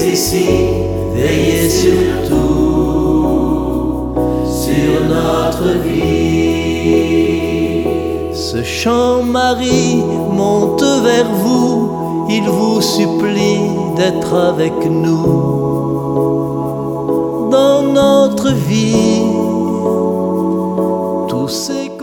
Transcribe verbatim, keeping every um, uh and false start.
ici, veillez surtout sur notre vie. Ce chant Marie monte vers vous, il vous supplie d'être avec nous dans notre vie. Tous ces